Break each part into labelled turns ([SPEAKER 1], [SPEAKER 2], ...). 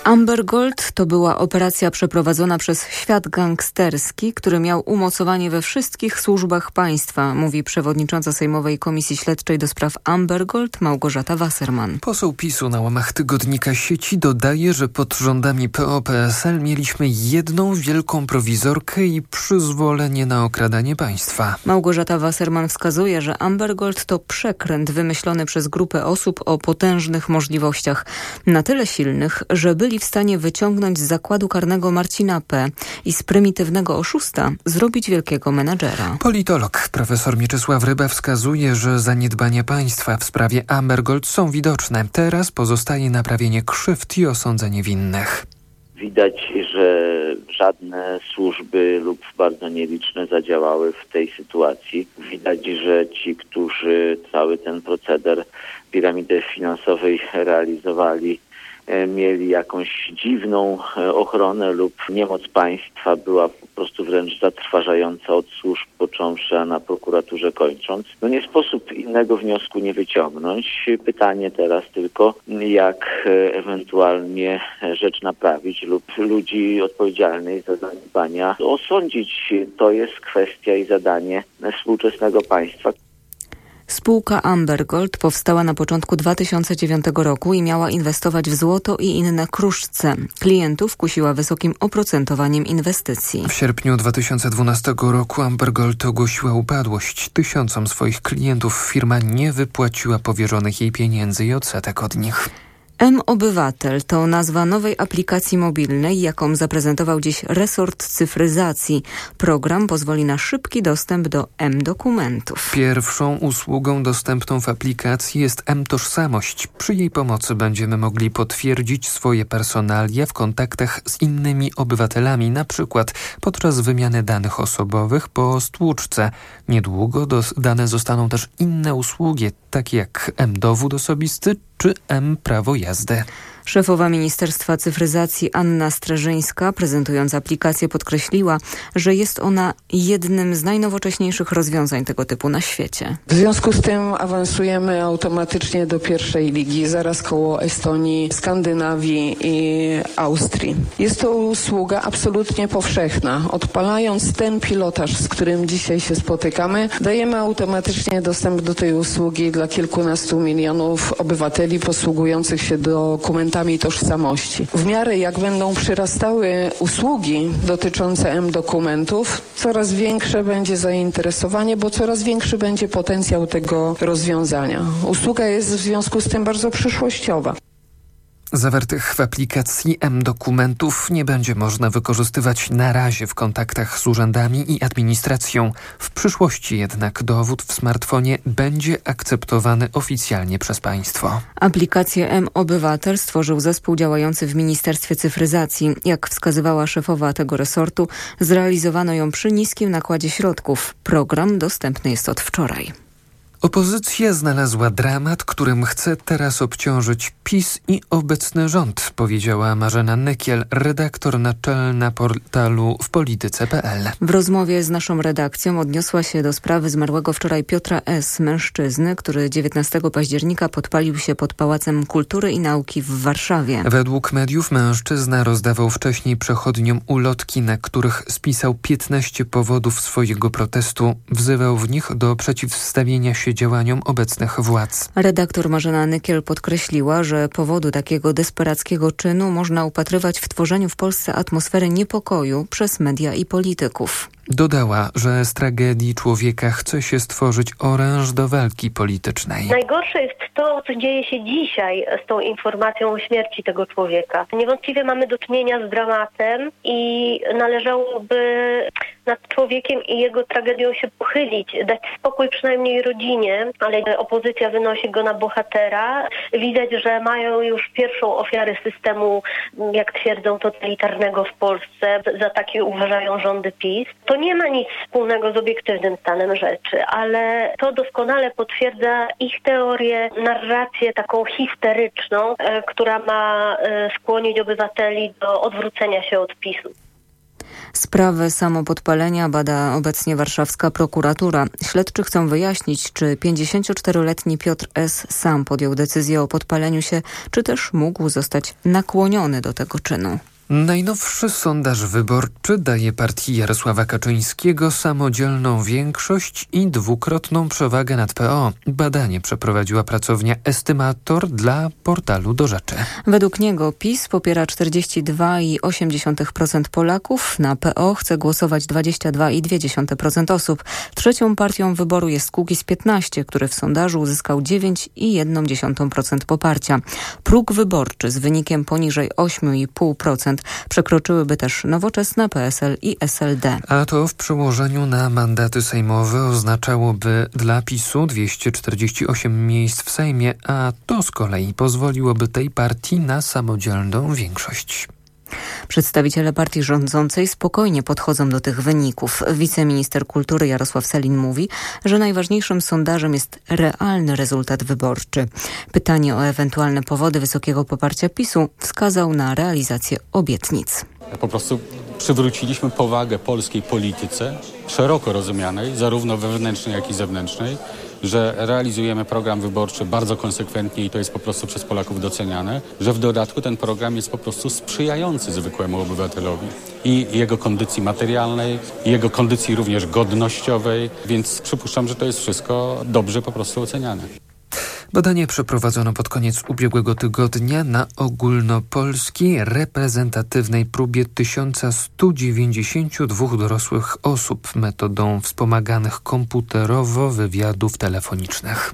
[SPEAKER 1] Amber Gold to była operacja przeprowadzona przez świat gangsterski, który miał umocowanie we wszystkich służbach państwa, mówi przewodnicząca Sejmowej Komisji Śledczej do spraw Amber Gold Małgorzata Wasserman.
[SPEAKER 2] Poseł PiS-u na łamach tygodnika Sieci dodaje, że pod rządami PO-PSL mieliśmy jedną wielką prowizorkę i przyzwolenie na okradanie państwa.
[SPEAKER 1] Małgorzata Wasserman wskazuje, że Amber Gold to przekręt wymyślony przez grupę osób o potężnych możliwościach. Na tyle silnych, że byli w stanie wyciągnąć z zakładu karnego Marcina P. i z prymitywnego oszusta zrobić wielkiego menadżera.
[SPEAKER 2] Politolog profesor Mieczysław Ryba wskazuje, że zaniedbania państwa w sprawie Amber Gold są widoczne. Teraz pozostaje naprawienie krzywd i osądzenie winnych.
[SPEAKER 3] Widać, że żadne służby lub bardzo nieliczne zadziałały w tej sytuacji. Widać, że ci, którzy cały ten proceder piramidy finansowej realizowali, mieli jakąś dziwną ochronę lub niemoc państwa była po prostu wręcz zatrważająca od służb począwszy, a na prokuraturze kończąc. Nie sposób innego wniosku nie wyciągnąć. Pytanie teraz tylko, jak ewentualnie rzecz naprawić lub ludzi odpowiedzialnych za zaniedbania osądzić. To jest kwestia i zadanie współczesnego państwa.
[SPEAKER 1] Spółka Amber Gold powstała na początku 2009 roku i miała inwestować w złoto i inne kruszce. Klientów kusiła wysokim oprocentowaniem inwestycji.
[SPEAKER 2] W sierpniu 2012 roku Amber Gold ogłosiła upadłość. Tysiącom swoich klientów firma nie wypłaciła powierzonych jej pieniędzy i odsetek od nich.
[SPEAKER 1] M-Obywatel to nazwa nowej aplikacji mobilnej, jaką zaprezentował dziś resort cyfryzacji. Program pozwoli na szybki dostęp do M-dokumentów.
[SPEAKER 2] Pierwszą usługą dostępną w aplikacji jest M-Tożsamość. Przy jej pomocy będziemy mogli potwierdzić swoje personalia w kontaktach z innymi obywatelami, na przykład podczas wymiany danych osobowych po stłuczce. Niedługo dane zostaną też inne usługi, takie jak M-Dowód osobisty czy M-Prawo jazdy.
[SPEAKER 1] Szefowa Ministerstwa Cyfryzacji Anna Streżyńska, prezentując aplikację, podkreśliła, że jest ona jednym z najnowocześniejszych rozwiązań tego typu na świecie.
[SPEAKER 4] W związku z tym awansujemy automatycznie do pierwszej ligi, zaraz koło Estonii, Skandynawii i Austrii. Jest to usługa absolutnie powszechna. Odpalając ten pilotaż, z którym dzisiaj się spotykamy, dajemy automatycznie dostęp do tej usługi dla kilkunastu milionów obywateli posługujących się dokumentami tożsamości. W miarę jak będą przyrastały usługi dotyczące M-dokumentów, coraz większe będzie zainteresowanie, bo coraz większy będzie potencjał tego rozwiązania. Usługa jest w związku z tym bardzo przyszłościowa.
[SPEAKER 2] Zawartych w aplikacji M-dokumentów nie będzie można wykorzystywać na razie w kontaktach z urzędami i administracją. W przyszłości jednak dowód w smartfonie będzie akceptowany oficjalnie przez państwo.
[SPEAKER 1] Aplikację M-Obywatel stworzył zespół działający w Ministerstwie Cyfryzacji. Jak wskazywała szefowa tego resortu, zrealizowano ją przy niskim nakładzie środków. Program dostępny jest od wczoraj.
[SPEAKER 2] Opozycja znalazła dramat, którym chce teraz obciążyć PiS i obecny rząd, powiedziała Marzena Nykiel, redaktor naczelna portalu wpolityce.pl.
[SPEAKER 1] W rozmowie z naszą redakcją odniosła się do sprawy zmarłego wczoraj Piotra S., mężczyzny, który 19 października podpalił się pod Pałacem Kultury i Nauki w Warszawie.
[SPEAKER 2] Według mediów mężczyzna rozdawał wcześniej przechodniom ulotki, na których spisał 15 powodów swojego protestu. Wzywał w nich do przeciwstawienia się działaniom obecnych władz.
[SPEAKER 1] Redaktor Marzena Nykiel podkreśliła, że powodu takiego desperackiego czynu można upatrywać w tworzeniu w Polsce atmosfery niepokoju przez media i polityków.
[SPEAKER 2] Dodała, że z tragedii człowieka chce się stworzyć oręż do walki politycznej.
[SPEAKER 5] Najgorsze jest to, co dzieje się dzisiaj z tą informacją o śmierci tego człowieka. Niewątpliwie mamy do czynienia z dramatem i należałoby nad człowiekiem i jego tragedią się pochylić, dać spokój przynajmniej rodzinie, ale opozycja wynosi go na bohatera. Widać, że mają już pierwszą ofiarę systemu, jak twierdzą, totalitarnego w Polsce. Za takie uważają rządy PiS. To nie ma nic wspólnego z obiektywnym stanem rzeczy, ale to doskonale potwierdza ich teorię, narrację taką histeryczną, która ma skłonić obywateli do odwrócenia się od PiS-u.
[SPEAKER 1] Sprawę samopodpalenia bada obecnie warszawska prokuratura. Śledczy chcą wyjaśnić, czy 54-letni Piotr S. sam podjął decyzję o podpaleniu się, czy też mógł zostać nakłoniony do tego czynu.
[SPEAKER 2] Najnowszy sondaż wyborczy daje partii Jarosława Kaczyńskiego samodzielną większość i dwukrotną przewagę nad PO. Badanie przeprowadziła pracownia Estymator dla portalu Do Rzeczy.
[SPEAKER 1] Według niego PiS popiera 42,8% Polaków, na PO chce głosować 22,2% osób. Trzecią partią wyboru jest Kukiz 15, który w sondażu uzyskał 9,1% poparcia. Próg wyborczy z wynikiem poniżej 8,5% przekroczyłyby też Nowoczesna, PSL i SLD.
[SPEAKER 2] A to w przełożeniu na mandaty sejmowe oznaczałoby dla PiS-u 248 miejsc w Sejmie, a to z kolei pozwoliłoby tej partii na samodzielną większość.
[SPEAKER 1] Przedstawiciele partii rządzącej spokojnie podchodzą do tych wyników. Wiceminister kultury Jarosław Sellin mówi, że najważniejszym sondażem jest realny rezultat wyborczy. Pytanie o ewentualne powody wysokiego poparcia PiS-u wskazał na realizację obietnic.
[SPEAKER 6] Po prostu przywróciliśmy powagę polskiej polityce, szeroko rozumianej, zarówno wewnętrznej, jak i zewnętrznej, że realizujemy program wyborczy bardzo konsekwentnie i to jest po prostu przez Polaków doceniane, że w dodatku ten program jest po prostu sprzyjający zwykłemu obywatelowi i jego kondycji materialnej, i jego kondycji również godnościowej, więc przypuszczam, że to jest wszystko dobrze po prostu oceniane.
[SPEAKER 2] Badanie przeprowadzono pod koniec ubiegłego tygodnia na ogólnopolskiej reprezentatywnej próbie 1192 dorosłych osób metodą wspomaganych komputerowo wywiadów telefonicznych.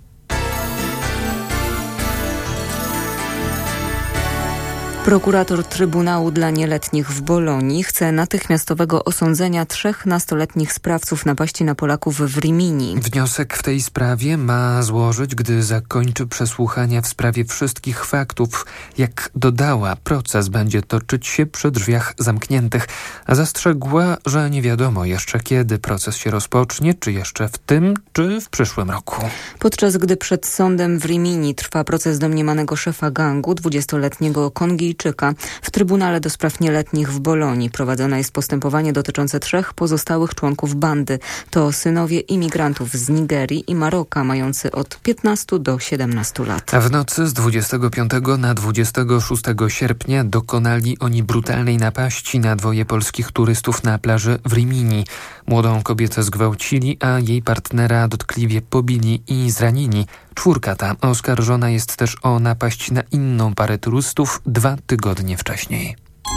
[SPEAKER 1] Prokurator Trybunału dla Nieletnich w Bolonii chce natychmiastowego osądzenia 3 nastoletnich sprawców napaści na Polaków w Rimini.
[SPEAKER 2] Wniosek w tej sprawie ma złożyć, gdy zakończy przesłuchania w sprawie wszystkich faktów. Jak dodała, proces będzie toczyć się przy drzwiach zamkniętych, a zastrzegła, że nie wiadomo jeszcze kiedy proces się rozpocznie, czy jeszcze w tym, czy w przyszłym roku.
[SPEAKER 1] Podczas gdy przed sądem w Rimini trwa proces domniemanego szefa gangu, 20-letniego Kongijczyka, w Trybunale do Spraw Nieletnich w Bolonii prowadzone jest postępowanie dotyczące 3 pozostałych członków bandy. To synowie imigrantów z Nigerii i Maroka, mający od 15 do 17 lat.
[SPEAKER 2] A w nocy z 25 na 26 sierpnia dokonali oni brutalnej napaści na 2 polskich turystów na plaży w Rimini. Młodą kobietę zgwałcili, a jej partnera dotkliwie pobili i zranili. 4 ta oskarżona jest też o napaść na inną parę turystów 2 tygodnie wcześniej.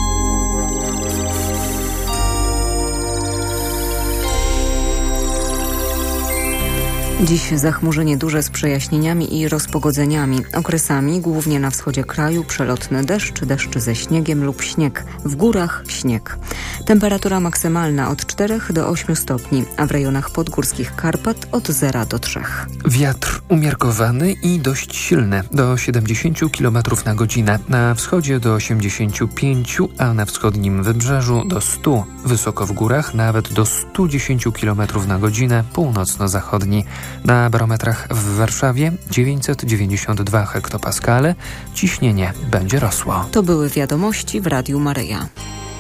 [SPEAKER 1] Dziś zachmurzenie duże z przejaśnieniami i rozpogodzeniami. Okresami, głównie na wschodzie kraju, przelotny deszcz ze śniegiem lub śnieg. W górach śnieg. Temperatura maksymalna od 4 do 8 stopni, a w rejonach podgórskich Karpat od 0 do 3.
[SPEAKER 2] Wiatr umiarkowany i dość silny, do 70 km na godzinę. Na wschodzie do 85, a na wschodnim wybrzeżu do 100. Wysoko w górach nawet do 110 km na godzinę, północno-zachodni. Na barometrach w Warszawie 992 hektopaskale. Ciśnienie będzie rosło.
[SPEAKER 1] To były wiadomości w Radiu Maryja.